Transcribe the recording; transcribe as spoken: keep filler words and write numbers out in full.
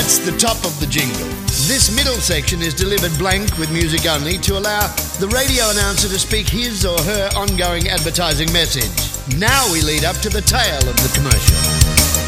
That's the top of the jingle. This middle section is delivered blank with music only to allow the radio announcer to speak his or her ongoing advertising message. Now we lead up to the tail of the commercial.